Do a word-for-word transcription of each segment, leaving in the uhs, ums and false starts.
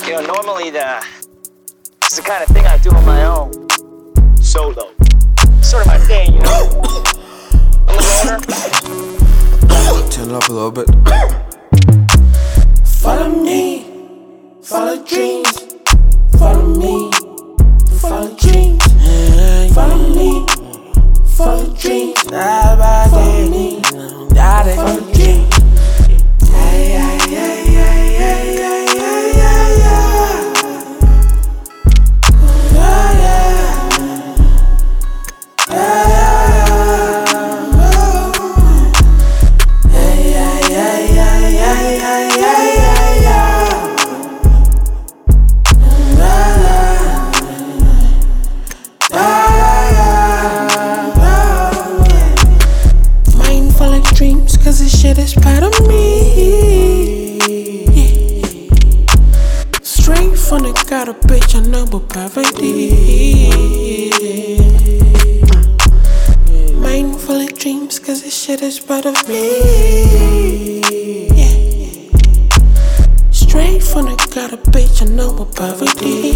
You know, normally the it's the kind of thing I do on my own, solo. Sort of my thing, you know. I'm a loner. Turn it up a little bit. Follow me, follow dreams. Follow me, follow dreams. Follow me, follow dreams. Follow me, follow dreams. Ay, ay, ay, ay, ay, ay, ay, ay, ay. Yeah, yeah. Ay, ay, ay, ay, ay, ay, ay, ay. Mindful of dreams, cause this shit is part of me. Straight from the gutter, bitch, I know but poverty. Mindful of dreams, cause this shit is part of me. Straight from the gutter, bitch, I know but poverty.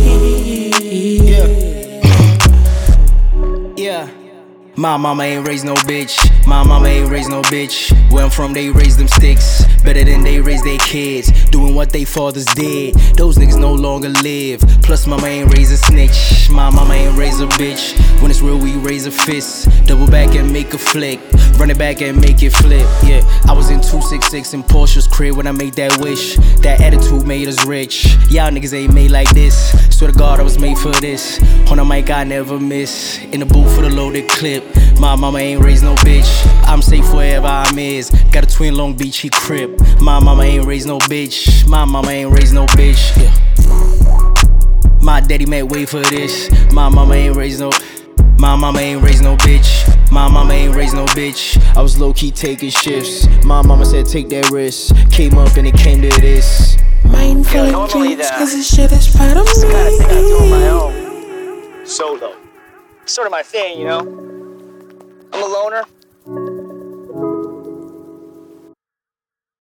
Yeah. Yeah. My mama ain't raised no bitch. My mama ain't raised no bitch. Where I'm from, they raise them sticks better than they raise their kids. Doing what they fathers did. Those niggas no longer live. Plus, mama ain't raise a snitch. My mama ain't raise a bitch. When it's real, we raise a fist. Double back and make a flick. Run it back and make it flip. Yeah, I was in two six six in Porsche's crib when I made that wish. That attitude made us rich. Y'all niggas ain't made like this. Swear to God, I was made for this. On the mic, I never miss. In the booth for the loaded clip. My mama ain't raised no bitch. I'm safe wherever I'm is. Got a twin Long Beach, he crib. My mama ain't raised no bitch. My mama ain't raised no bitch. Yeah. My daddy made way for this. My mama ain't raised no. My mama ain't raised no bitch. My mama ain't raised no bitch. I was low key taking shifts. My mama said take that risk. Came up and it came to this. Mindful Yeah, of normally dreams, the- cause this shit is part of It's the kind of thing I do on my me. own, solo. Sort of my thing, you know. I'm a loner.